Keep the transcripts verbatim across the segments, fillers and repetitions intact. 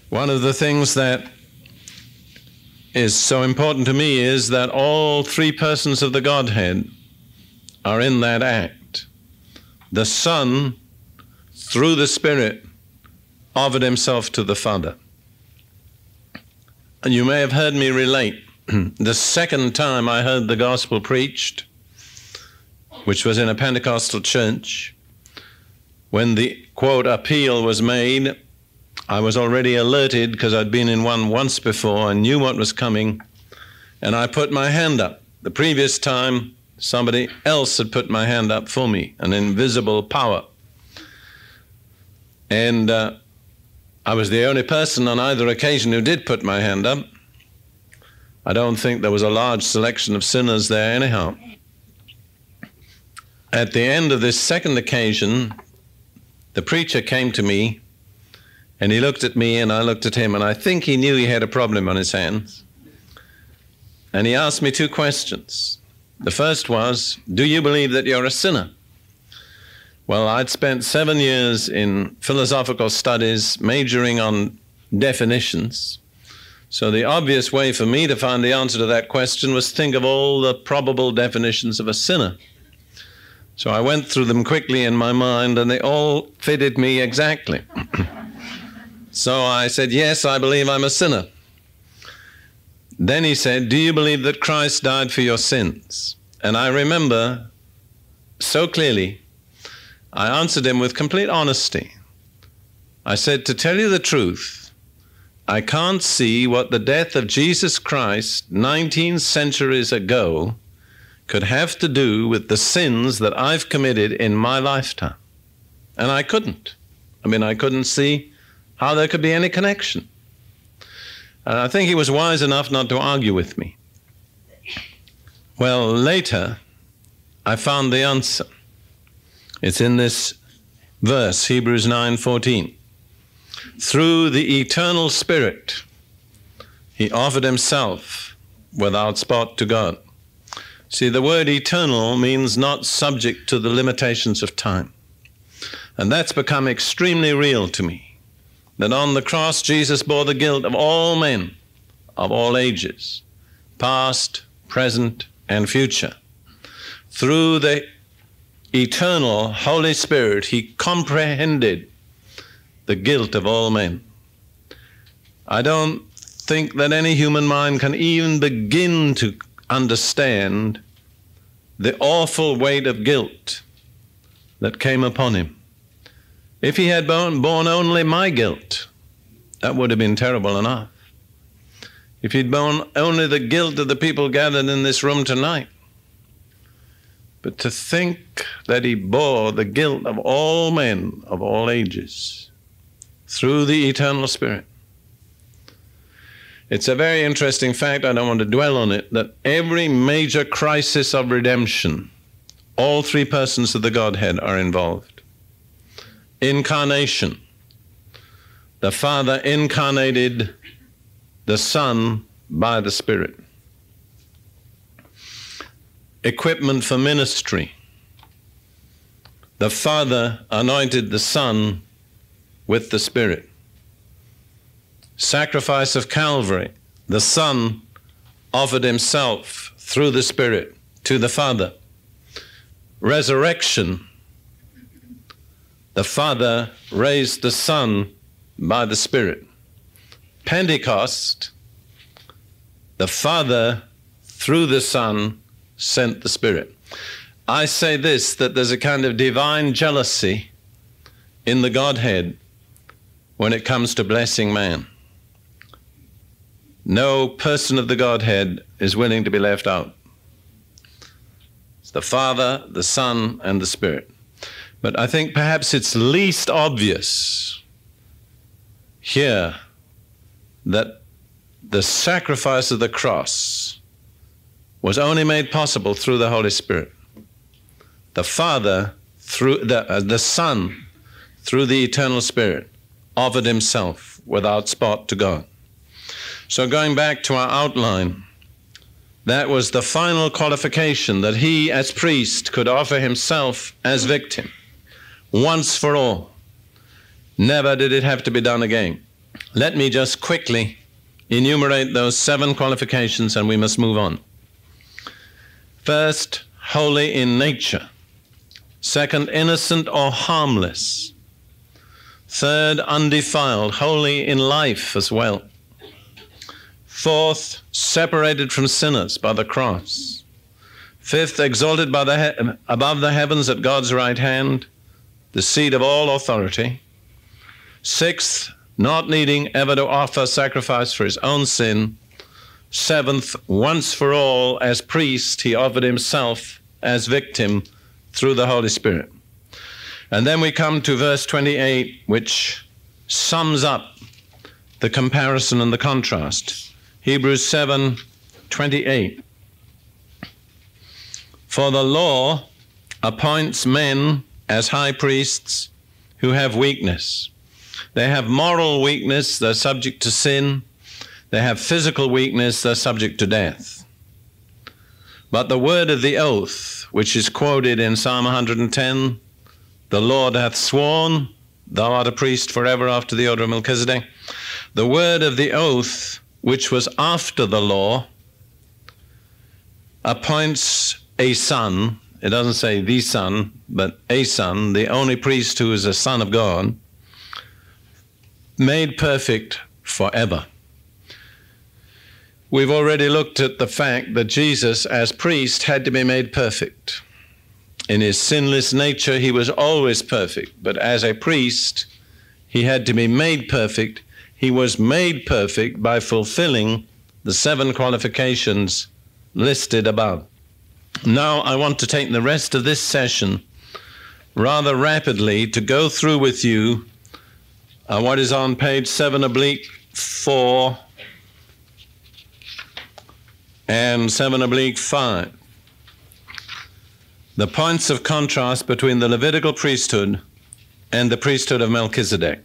One of the things that is so important to me is that all three persons of the Godhead are in that act. The Son, through the Spirit, offered himself to the Father. And you may have heard me relate the second time I heard the gospel preached, which was in a Pentecostal church, when the, quote, appeal was made. I was already alerted because I'd been in one once before and knew what was coming, and I put my hand up. The previous time, somebody else had put my hand up for me, an invisible power. And uh, I was the only person on either occasion who did put my hand up. I don't think there was a large selection of sinners there anyhow. At the end of this second occasion, the preacher came to me, and he looked at me and I looked at him, and I think he knew he had a problem on his hands. And he asked me two questions. The first was, do you believe that you're a sinner? Well, I'd spent seven years in philosophical studies, majoring on definitions. So the obvious way for me to find the answer to that question was think of all the probable definitions of a sinner. So I went through them quickly in my mind, and they all fitted me exactly. So I said, yes, I believe I'm a sinner. Then he said, do you believe that Christ died for your sins? And I remember so clearly, I answered him with complete honesty. I said, to tell you the truth, I can't see what the death of Jesus Christ nineteen centuries ago could have to do with the sins that I've committed in my lifetime. And I couldn't. I mean, I couldn't see how there could be any connection. And I think he was wise enough not to argue with me. Well, later, I found the answer. It's in this verse, Hebrews nine fourteen. Through the eternal Spirit, he offered himself without spot to God. See, the word eternal means not subject to the limitations of time. And that's become extremely real to me. That on the cross, Jesus bore the guilt of all men, of all ages, past, present, and future. Through the eternal Holy Spirit, he comprehended the guilt of all men. I don't think that any human mind can even begin to understand the awful weight of guilt that came upon him. If he had borne, borne only my guilt, that would have been terrible enough. If he'd borne only the guilt of the people gathered in this room tonight. But to think that he bore the guilt of all men of all ages through the eternal Spirit. It's a very interesting fact, I don't want to dwell on it, that every major crisis of redemption, all three persons of the Godhead are involved. Incarnation. The Father incarnated the Son by the Spirit. Equipment for ministry. The Father anointed the Son with the Spirit. Sacrifice of Calvary. The Son offered himself through the Spirit to the Father. Resurrection. The Father raised the Son by the Spirit. Pentecost, the Father, through the Son, sent the Spirit. I say this, that there's a kind of divine jealousy in the Godhead when it comes to blessing man. No person of the Godhead is willing to be left out. It's the Father, the Son, and the Spirit. But I think perhaps it's least obvious here that the sacrifice of the cross was only made possible through the Holy Spirit. The Father, through the, uh, the Son, through the eternal Spirit, offered himself without spot to God. So going back to our outline, that was the final qualification, that he as priest could offer himself as victim once for all. Never did it have to be done again. Let me just quickly enumerate those seven qualifications and we must move on. First, holy in nature. Second, innocent or harmless. Third, undefiled, holy in life as well. Fourth, separated from sinners by the cross. Fifth, exalted by the he- above the heavens at God's right hand, the seat of all authority. Sixth, not needing ever to offer sacrifice for his own sin. Seventh, once for all, as priest, he offered himself as victim through the Holy Spirit. And then we come to verse twenty-eight, which sums up the comparison and the contrast. Hebrews seven twenty-eight. For the law appoints men as high priests who have weakness. They have moral weakness, they're subject to sin. They have physical weakness, they're subject to death. But the word of the oath, which is quoted in Psalm one hundred ten, the Lord hath sworn, thou art a priest forever after the order of Melchizedek. The word of the oath, which was after the law, appoints a son. It doesn't say the son, but a son, the only priest who is a son of God, made perfect forever. We've already looked at the fact that Jesus, as priest, had to be made perfect. In his sinless nature, he was always perfect, but as a priest, he had to be made perfect. He was made perfect by fulfilling the seven qualifications listed above. Now, I want to take the rest of this session rather rapidly to go through with you uh, what is on page seven oblique four and seven oblique five. The points of contrast between the Levitical priesthood and the priesthood of Melchizedek.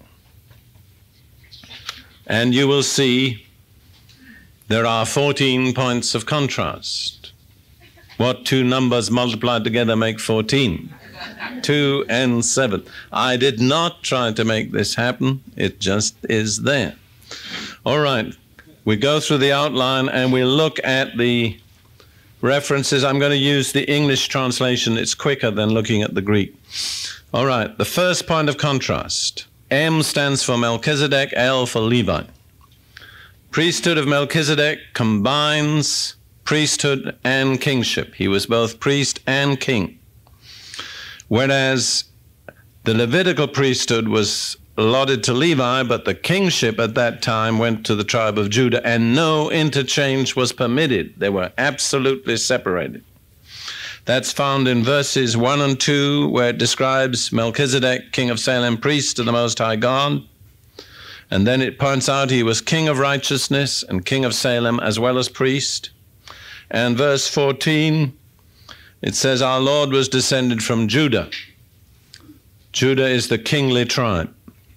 And you will see there are fourteen points of contrast. What two numbers multiplied together make fourteen? Two and seven. I did not try to make this happen. It just is there. All right. We go through the outline and we look at the references. I'm going to use the English translation. It's quicker than looking at the Greek. All right. The first point of contrast. M stands for Melchizedek, L for Levi. Priesthood of Melchizedek combines priesthood and kingship. He was both priest and king. Whereas the Levitical priesthood was allotted to Levi, but the kingship at that time went to the tribe of Judah, and no interchange was permitted. They were absolutely separated. That's found in verses one and two, where it describes Melchizedek, king of Salem, priest of the Most High God. And then it points out he was king of righteousness and king of Salem as well as priest. And verse fourteen, it says our Lord was descended from Judah. Judah is the kingly tribe.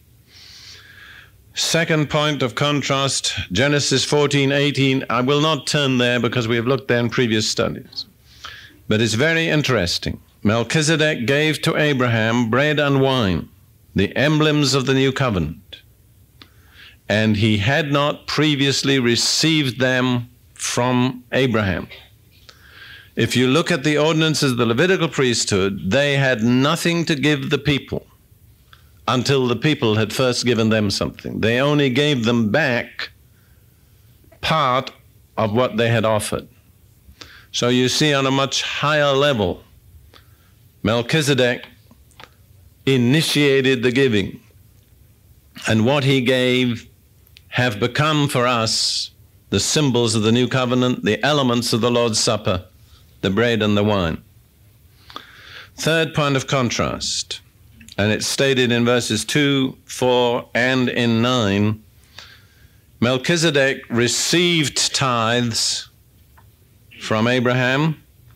Second point of contrast, Genesis fourteen eighteen. I will not turn there because we have looked there in previous studies. But it's very interesting. Melchizedek gave to Abraham bread and wine, the emblems of the new covenant. And he had not previously received them from Abraham. If you look at the ordinances of the Levitical priesthood, they had nothing to give the people until the people had first given them something. They only gave them back part of what they had offered. So you see, on a much higher level, Melchizedek initiated the giving, and what he gave have become for us the symbols of the new covenant, the elements of the Lord's Supper, the bread and the wine. Third point of contrast, and it's stated in verses two, four, and in nine, Melchizedek received tithes from Abraham.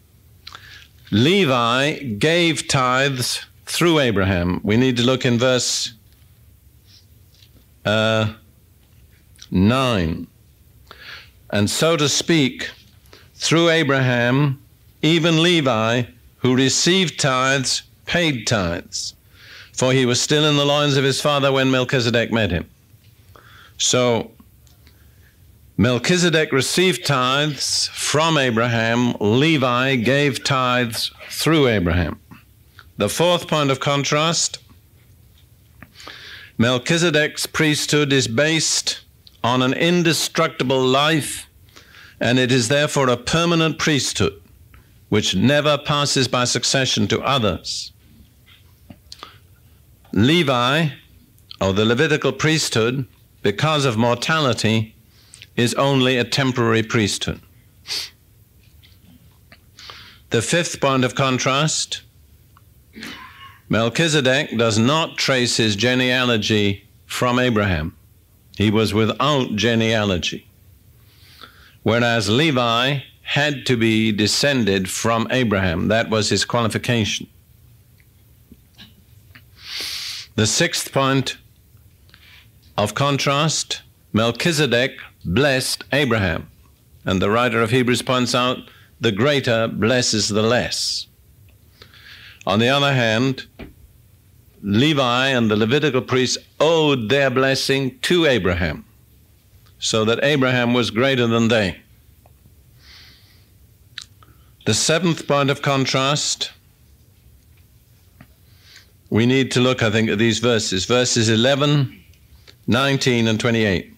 Levi gave tithes through Abraham. We need to look in verse uh, nine. And so to speak, through Abraham, even Levi, who received tithes, paid tithes, for he was still in the loins of his father when Melchizedek met him. So Melchizedek received tithes from Abraham. Levi gave tithes through Abraham. The fourth point of contrast, Melchizedek's priesthood is based on an indestructible life, and it is therefore a permanent priesthood which never passes by succession to others. Levi, or the Levitical priesthood, because of mortality, is only a temporary priesthood. The fifth point of contrast, Melchizedek does not trace his genealogy from Abraham. He was without genealogy, whereas Levi had to be descended from Abraham. That was his qualification. The sixth point of contrast, Melchizedek blessed Abraham. And the writer of Hebrews points out, the greater blesses the less. On the other hand, Levi and the Levitical priests owed their blessing to Abraham, so that Abraham was greater than they. The seventh point of contrast, we need to look, I think, at these verses, verses eleven, nineteen, and twenty-eight.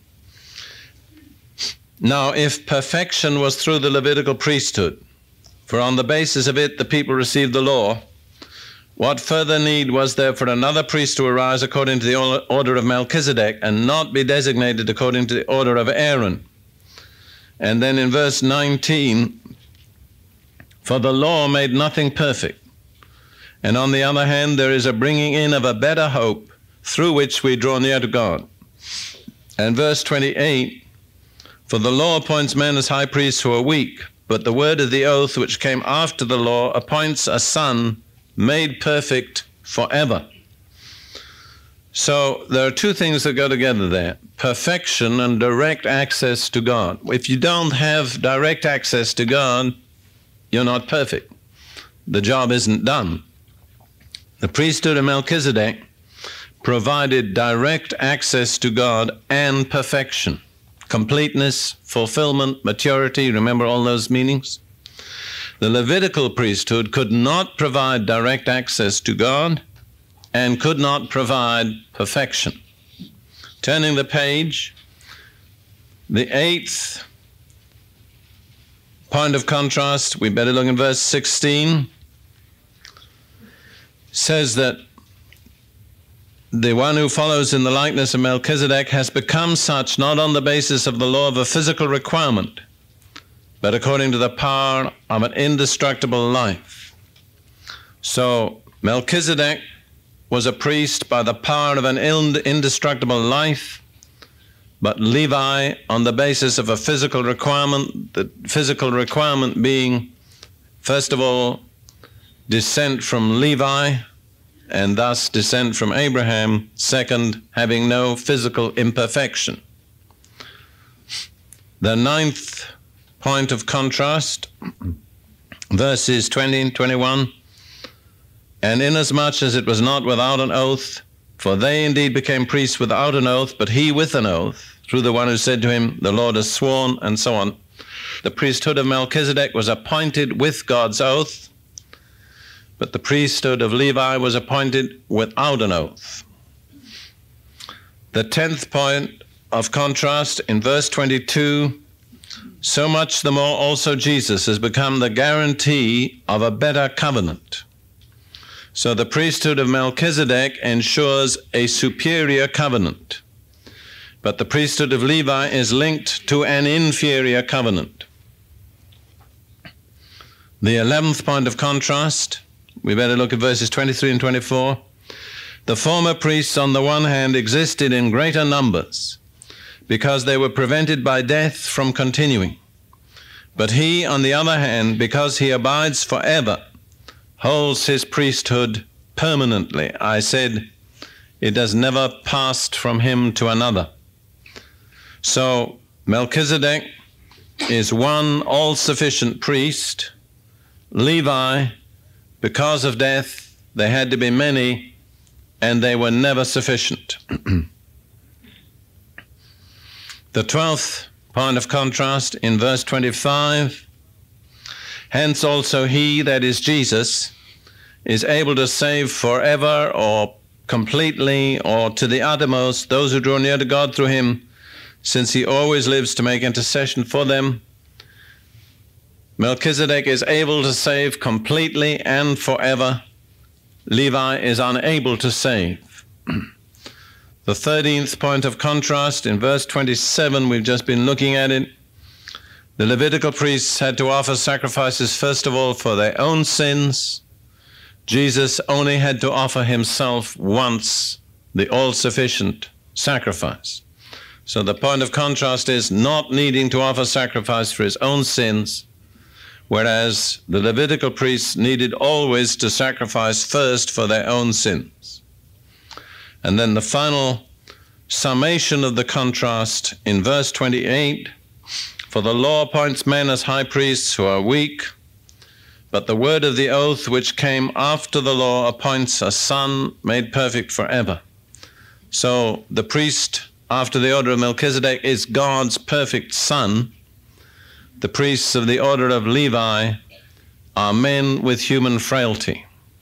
Now, if perfection was through the Levitical priesthood, for on the basis of it the people received the law, what further need was there for another priest to arise according to the order of Melchizedek and not be designated according to the order of Aaron? And then in verse nineteen, for the law made nothing perfect. And on the other hand, there is a bringing in of a better hope through which we draw near to God. And verse twenty-eight, for the law appoints men as high priests who are weak, but the word of the oath which came after the law appoints a son made perfect forever. So there are two things that go together there, perfection and direct access to God. If you don't have direct access to God, you're not perfect. The job isn't done. The priesthood of Melchizedek provided direct access to God and perfection, completeness, fulfillment, maturity. Remember all those meanings? The Levitical priesthood could not provide direct access to God and could not provide perfection. Turning the page, the eighth point of contrast, we better look in verse sixteen, says that the one who follows in the likeness of Melchizedek has become such not on the basis of the law of a physical requirement, but according to the power of an indestructible life. So Melchizedek was a priest by the power of an indestructible life, but Levi on the basis of a physical requirement, the physical requirement being, first of all, descent from Levi, and thus descent from Abraham. Second, having no physical imperfection. The ninth point of contrast, verses twenty and twenty-one, and inasmuch as it was not without an oath, for they indeed became priests without an oath, but he with an oath, through the one who said to him, the Lord has sworn, and so on. The priesthood of Melchizedek was appointed with God's oath, but the priesthood of Levi was appointed without an oath. The tenth point of contrast in verse twenty-two, so much the more also Jesus has become the guarantee of a better covenant. So the priesthood of Melchizedek ensures a superior covenant, but the priesthood of Levi is linked to an inferior covenant. The eleventh point of contrast, we better look at verses twenty-three and twenty-four. The former priests on the one hand existed in greater numbers because they were prevented by death from continuing. But he, on the other hand, because he abides forever, holds his priesthood permanently. I said it has never passed from him to another. So Melchizedek is one all-sufficient priest. Levi, because of death, they had to be many, and they were never sufficient. The twelfth point of contrast in verse twenty-five, hence also he, that is Jesus, is able to save forever or completely or to the uttermost those who draw near to God through him, since he always lives to make intercession for them. Melchizedek is able to save completely and forever. Levi is unable to save. The thirteenth point of contrast in verse twenty-seven, we've just been looking at it. The Levitical priests had to offer sacrifices first of all for their own sins. Jesus only had to offer himself once, the all-sufficient sacrifice. So the point of contrast is not needing to offer sacrifice for his own sins, whereas the Levitical priests needed always to sacrifice first for their own sins. And then the final summation of the contrast in verse twenty-eight, for the law appoints men as high priests who are weak, but the word of the oath which came after the law appoints a son made perfect forever. So the priest after the order of Melchizedek is God's perfect son. The priests of the order of Levi are men with human frailty.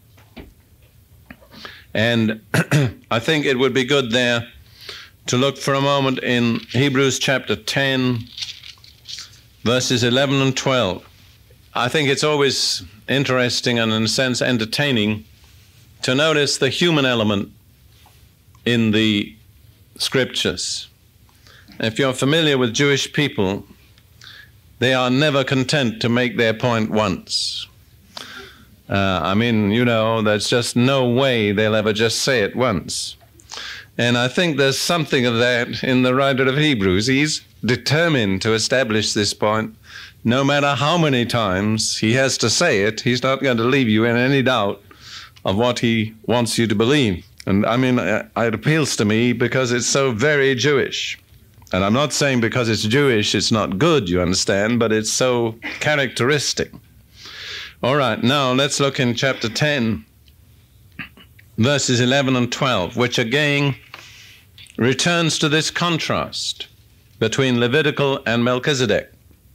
And I think it would be good there to look for a moment in Hebrews chapter ten, verses eleven and twelve. I think it's always interesting and in a sense entertaining to notice the human element in the scriptures. If you're familiar with Jewish people, they are never content to make their point once. Uh, I mean, you know, there's just no way they'll ever just say it once. And I think there's something of that in the writer of Hebrews. He's determined to establish this point. No matter how many times he has to say it, he's not going to leave you in any doubt of what he wants you to believe. And I mean, it appeals to me because it's so very Jewish. And I'm not saying because it's Jewish it's not good, you understand, but it's so characteristic. All right, now let's look in chapter ten, verses eleven and twelve, which again returns to this contrast between Levitical and Melchizedek.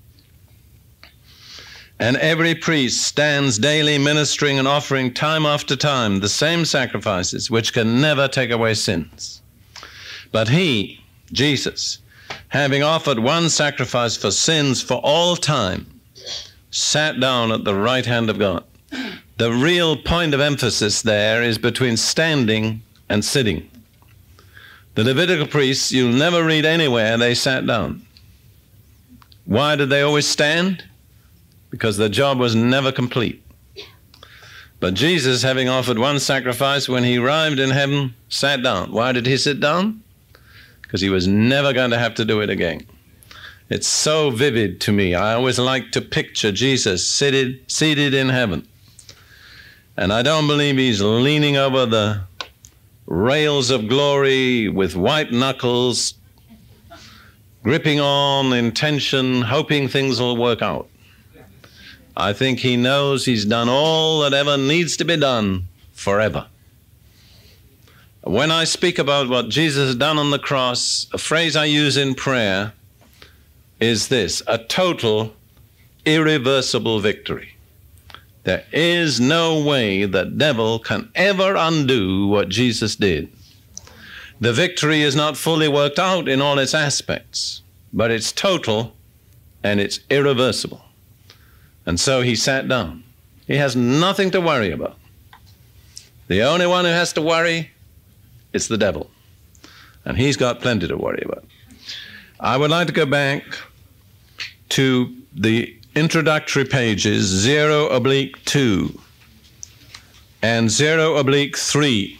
And every priest stands daily ministering and offering time after time the same sacrifices which can never take away sins. But he, Jesus, having offered one sacrifice for sins for all time, sat down at the right hand of God. The real point of emphasis there is between standing and sitting. The Levitical priests, you'll never read anywhere they sat down. Why did they always stand? Because the job was never complete. But Jesus, having offered one sacrifice when he arrived in heaven, sat down. Why did he sit down? Because he was never going to have to do it again. It's so vivid to me. I always like to picture Jesus seated, seated in heaven. And I don't believe he's leaning over the rails of glory with white knuckles, gripping on in tension, hoping things will work out. I think he knows he's done all that ever needs to be done forever. When I speak about what Jesus has done on the cross, a phrase I use in prayer is this: a total, irreversible victory. There is no way the devil can ever undo what Jesus did. The victory is not fully worked out in all its aspects, but it's total and it's irreversible. And so he sat down. He has nothing to worry about. The only one who has to worry is the devil. And he's got plenty to worry about. I would like to go back to the introductory pages zero oblique two and zero oblique three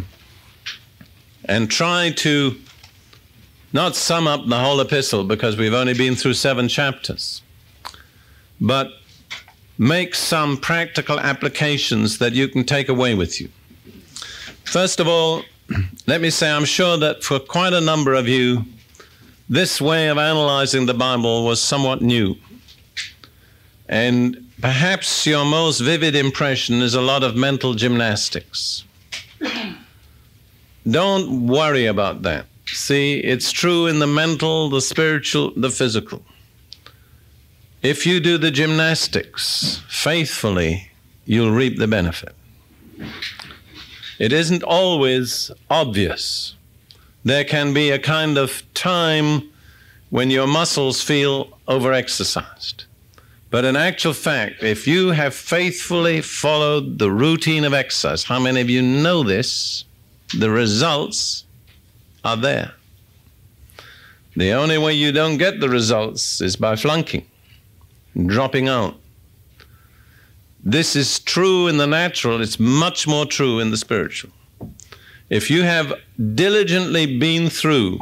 and try to not sum up the whole epistle because we've only been through seven chapters, but make some practical applications that you can take away with you. First of all, let me say I'm sure that for quite a number of you, this way of analyzing the Bible was somewhat new. And perhaps your most vivid impression is a lot of mental gymnastics. Don't worry about that. See, it's true in the mental, the spiritual, the physical. If you do the gymnastics faithfully, you'll reap the benefit. It isn't always obvious. There can be a kind of time when your muscles feel overexercised. But in actual fact, if you have faithfully followed the routine of exercise, how many of you know this? The results are there. The only way you don't get the results is by flunking, dropping out. This is true in the natural, it's much more true in the spiritual. If you have diligently been through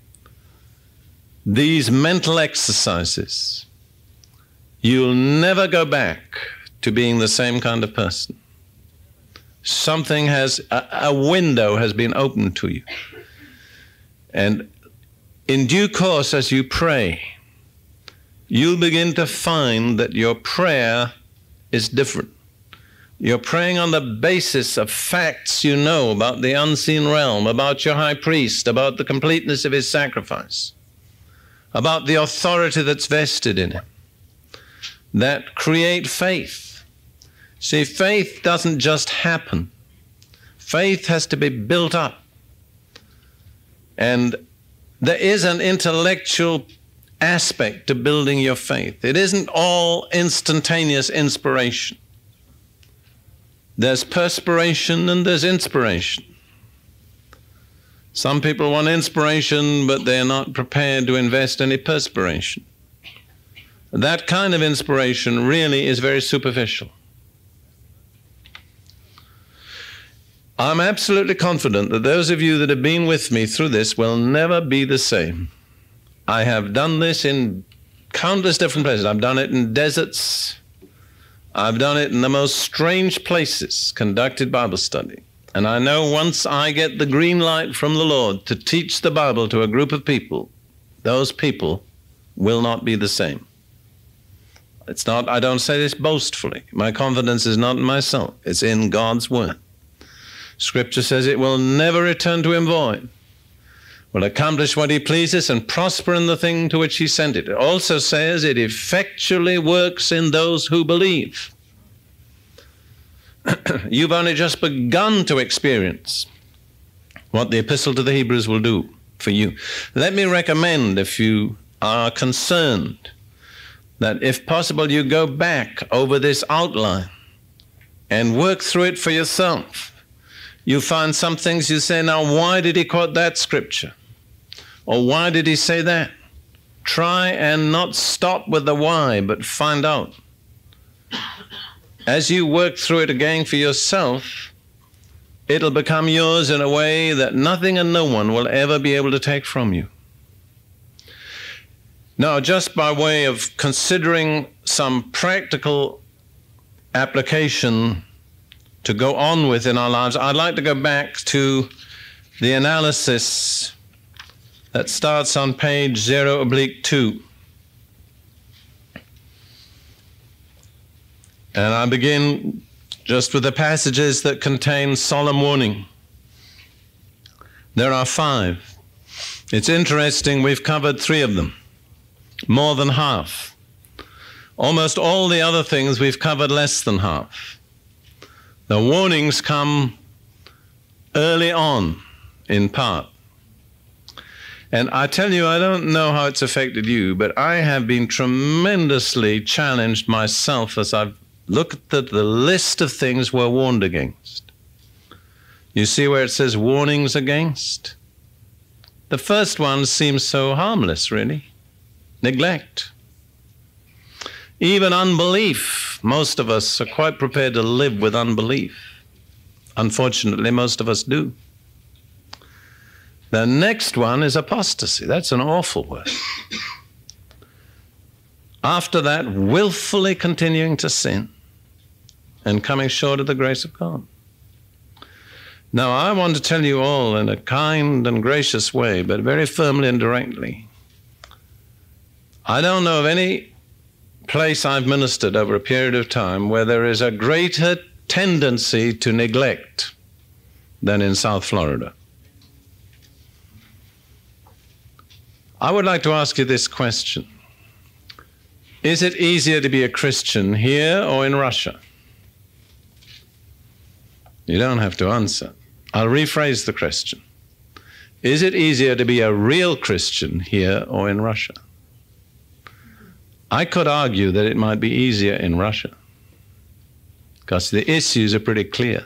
these mental exercises, you'll never go back to being the same kind of person. Something has, a, a window has been opened to you. And in due course, as you pray, you'll begin to find that your prayer is different. You're praying on the basis of facts you know about the unseen realm, about your high priest, about the completeness of his sacrifice, about the authority that's vested in him, that create faith. See, faith doesn't just happen. Faith has to be built up. And there is an intellectual aspect to building your faith. It isn't all instantaneous inspiration. There's perspiration and there's inspiration. Some people want inspiration, but they're not prepared to invest any perspiration. That kind of inspiration really is very superficial. I'm absolutely confident that those of you that have been with me through this will never be the same. I have done this in countless different places. I've done it in deserts. I've done it in the most strange places, conducted Bible study. And I know once I get the green light from the Lord to teach the Bible to a group of people, those people will not be the same. It's not, I don't say this boastfully. My confidence is not in myself. It's in God's word. Scripture says it will never return to him void. Will accomplish what he pleases and prosper in the thing to which he sent it. It also says it effectually works in those who believe. You've only just begun to experience what the Epistle to the Hebrews will do for you. Let me recommend, if you are concerned, that if possible you go back over this outline and work through it for yourself. You find some things you say, now why did he quote that scripture? Or why did he say that? Try and not stop with the why, but find out. As you work through it again for yourself, it'll become yours in a way that nothing and no one will ever be able to take from you. Now, just by way of considering some practical application to go on with in our lives, I'd like to go back to the analysis that starts on page zero oblique two. And I begin just with the passages that contain solemn warning. There are five. It's interesting, we've covered three of them, more than half. Almost all the other things we've covered less than half. The warnings come early on, in part. And I tell you, I don't know how it's affected you, but I have been tremendously challenged myself as I've looked at the list of things we're warned against. You see where it says warnings against? The first one seems so harmless, really. Neglect. Even unbelief. Most of us are quite prepared to live with unbelief. Unfortunately, most of us do. The next one is apostasy. That's an awful word. After that, willfully continuing to sin and coming short of the grace of God. Now, I want to tell you all in a kind and gracious way, but very firmly and directly, I don't know of any place I've ministered over a period of time where there is a greater tendency to neglect than in South Florida. I would like to ask you this question. Is it easier to be a Christian here or in Russia? You don't have to answer. I'll rephrase the question. Is it easier to be a real Christian here or in Russia? I could argue that it might be easier in Russia because the issues are pretty clear.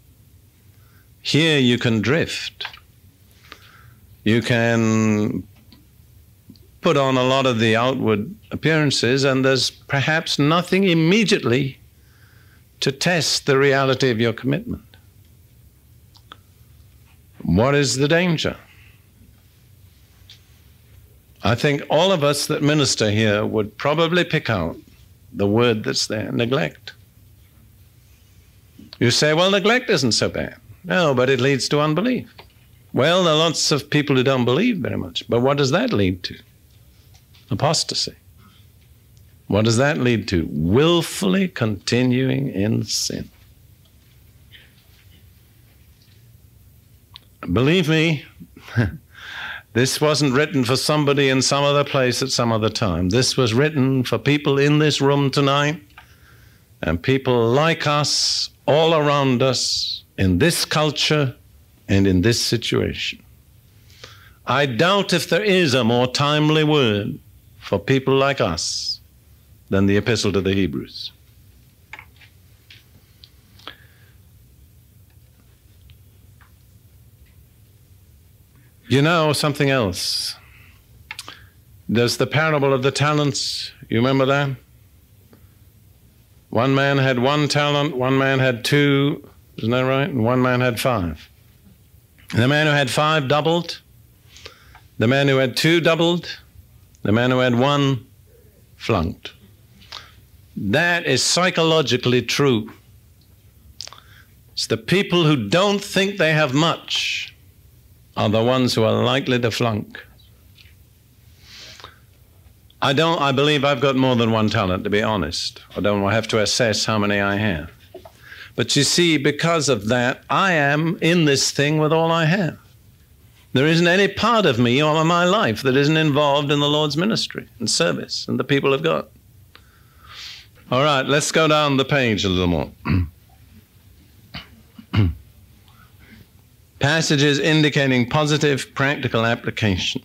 Here you can drift. You can put on a lot of the outward appearances, and there's perhaps nothing immediately to test the reality of your commitment. What is the danger? I think all of us that minister here would probably pick out the word that's there, neglect. You say, well, neglect isn't so bad. No, but it leads to unbelief. Well, there are lots of people who don't believe very much, but what does that lead to? Apostasy. What does that lead to? Willfully continuing in sin. Believe me, this wasn't written for somebody in some other place at some other time. This was written for people in this room tonight and people like us all around us in this culture and in this situation. I doubt if there is a more timely word for people like us than the Epistle to the Hebrews. You know something else. There's the parable of the talents. You remember that? One man had one talent, one man had two, isn't that right? And one man had five. And the man who had five doubled. The man who had two doubled. The man who had one flunked. That is psychologically true. It's the people who don't think they have much are the ones who are likely to flunk. I don't, I believe I've got more than one talent, to be honest. I don't have to assess how many I have. But you see, because of that, I am in this thing with all I have. There isn't any part of me or of my life that isn't involved in the Lord's ministry and service and the people of God. All right, let's go down the page a little more. Passages indicating positive practical application.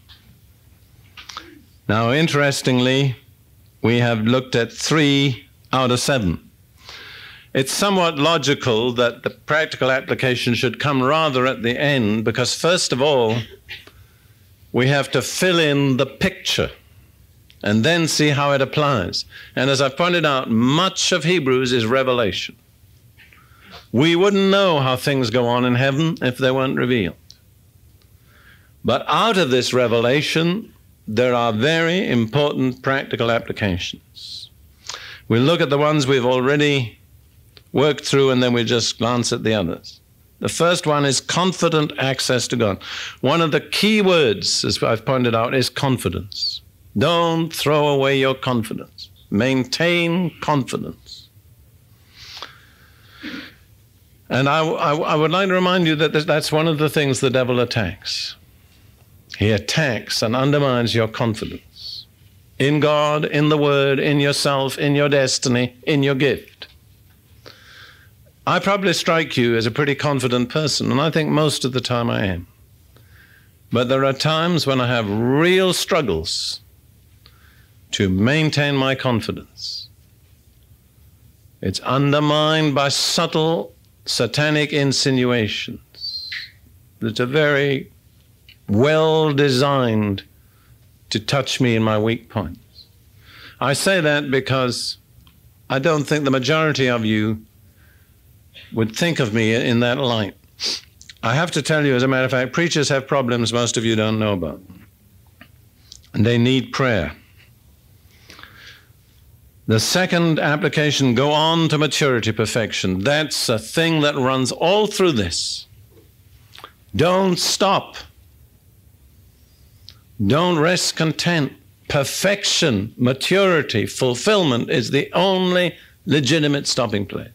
Now, interestingly, we have looked at three out of seven. It's somewhat logical that the practical application should come rather at the end, because first of all, we have to fill in the picture and then see how it applies. And as I pointed out, much of Hebrews is revelation. We wouldn't know how things go on in heaven if they weren't revealed. But out of this revelation, there are very important practical applications. We'll look at the ones we've already worked through, and then we'll just glance at the others. The first one is confident access to God. One of the key words, as I've pointed out, is confidence. Don't throw away your confidence. Maintain confidence. And I, I, I would like to remind you that that's one of the things the devil attacks. He attacks and undermines your confidence in God, in the Word, in yourself, in your destiny, in your gift. I probably strike you as a pretty confident person, and I think most of the time I am. But there are times when I have real struggles to maintain my confidence. It's undermined by subtle satanic insinuations that are very well designed to touch me in my weak points. I say that because I don't think the majority of you would think of me in that light. I have to tell you, as a matter of fact, preachers have problems most of you don't know about. And they need prayer. The second application, go on to maturity, perfection. That's a thing that runs all through this. Don't stop. Don't rest content. Perfection, maturity, fulfillment is the only legitimate stopping place.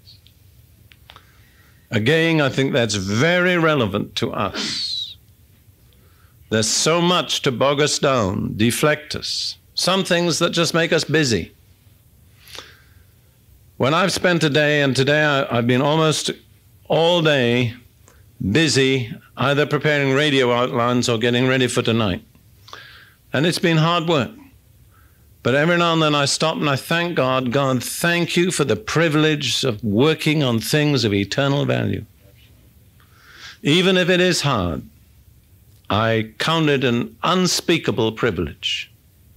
Again, I think that's very relevant to us. There's so much to bog us down, deflect us. Some things that just make us busy. When I've spent a day, and today I, I've been almost all day busy, either preparing radio outlines or getting ready for tonight. And it's been hard work. But every now and then I stop and I thank God. God, thank you for the privilege of working on things of eternal value. Even if it is hard, I count it an unspeakable privilege.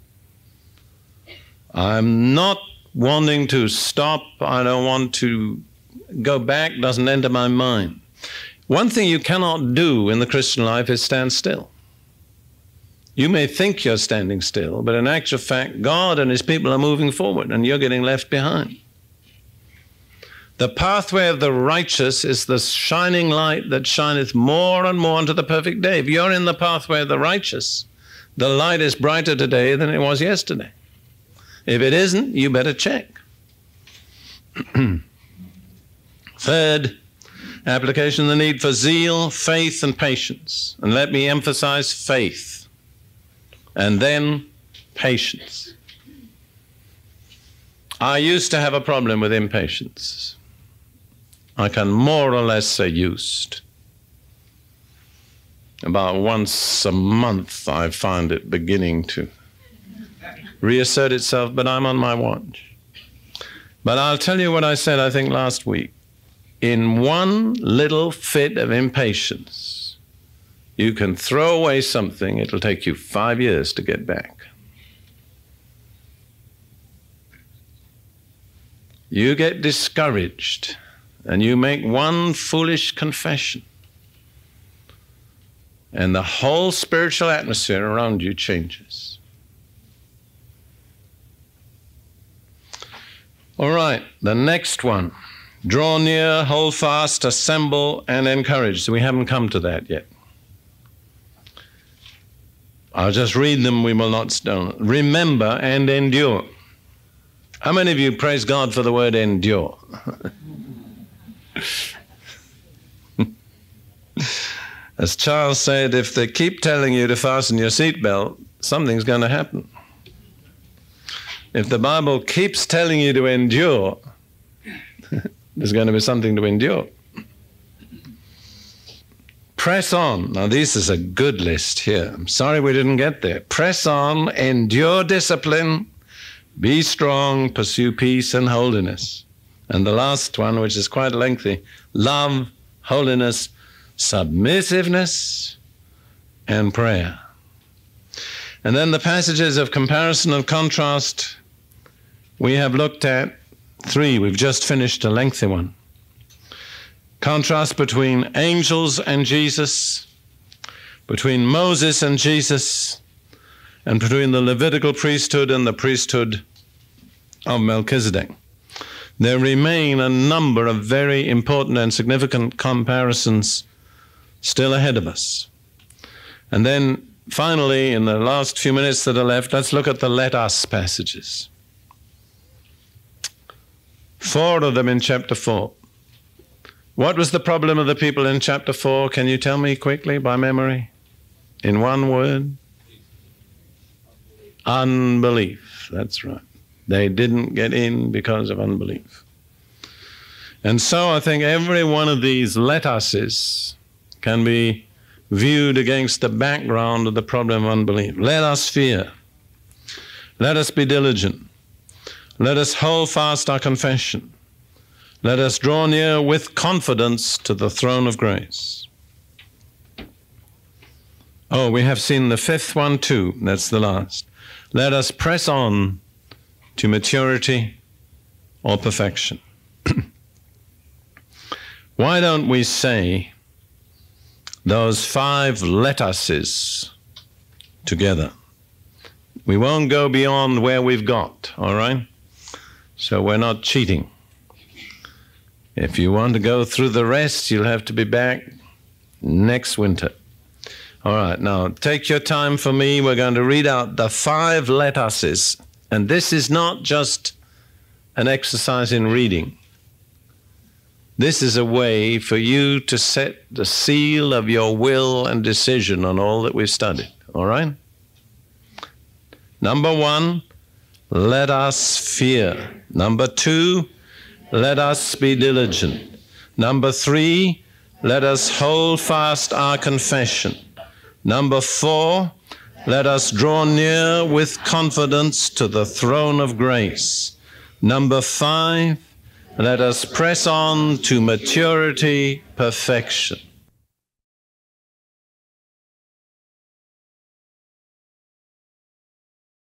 I'm not wanting to stop. I don't want to go back. Doesn't enter my mind. One thing you cannot do in the Christian life is stand still. You may think you're standing still, but in actual fact, God and his people are moving forward, and you're getting left behind. The pathway of the righteous is the shining light that shineth more and more unto the perfect day. If you're in the pathway of the righteous, the light is brighter today than it was yesterday. If it isn't, you better check. Third, application of the need for zeal, faith, and patience. And let me emphasize faith. And then patience. I used to have a problem with impatience. I can more or less say used. About once a month I find it beginning to reassert itself, but I'm on my watch. But I'll tell you what I said, I think, last week. In one little fit of impatience, you can throw away something, it'll take you five years to get back. You get discouraged, and you make one foolish confession, and the whole spiritual atmosphere around you changes. All right, the next one. Draw near, hold fast, assemble, and encourage. So we haven't come to that yet. I'll just read them, we will not stone. Remember and endure. How many of you praise God for the word endure? As Charles said, if they keep telling you to fasten your seatbelt, something's going to happen. If the Bible keeps telling you to endure, there's going to be something to endure. Press on. Now, this is a good list here. I'm sorry we didn't get there. Press on, endure discipline, be strong, pursue peace and holiness. And the last one, which is quite lengthy, love, holiness, submissiveness, and prayer. And then the passages of comparison and contrast, we have looked at three. We've just finished a lengthy one. Contrast between angels and Jesus, between Moses and Jesus, and between the Levitical priesthood and the priesthood of Melchizedek. There remain a number of very important and significant comparisons still ahead of us. And then finally, in the last few minutes that are left, let's look at the let us passages. Four of them in chapter four. What was the problem of the people in chapter four? Can you tell me quickly by memory? In one word? Unbelief. That's right. They didn't get in because of unbelief. And so I think every one of these let uses can be viewed against the background of the problem of unbelief. Let us fear. Let us be diligent. Let us hold fast our confession. Let us draw near with confidence to the throne of grace. Oh, we have seen the fifth one too. That's the last. Let us press on to maturity or perfection. Why don't we say those five let uses together? We won't go beyond where we've got, all right? So we're not cheating. If you want to go through the rest, you'll have to be back next winter. All right, now take your time for me. We're going to read out the five let uses. And this is not just an exercise in reading. This is a way for you to set the seal of your will and decision on all that we've studied, all right? Number one, let us fear. Number two, let us be diligent. Number three, let us hold fast our confession. Number four, let us draw near with confidence to the throne of grace. Number five, let us press on to maturity, perfection.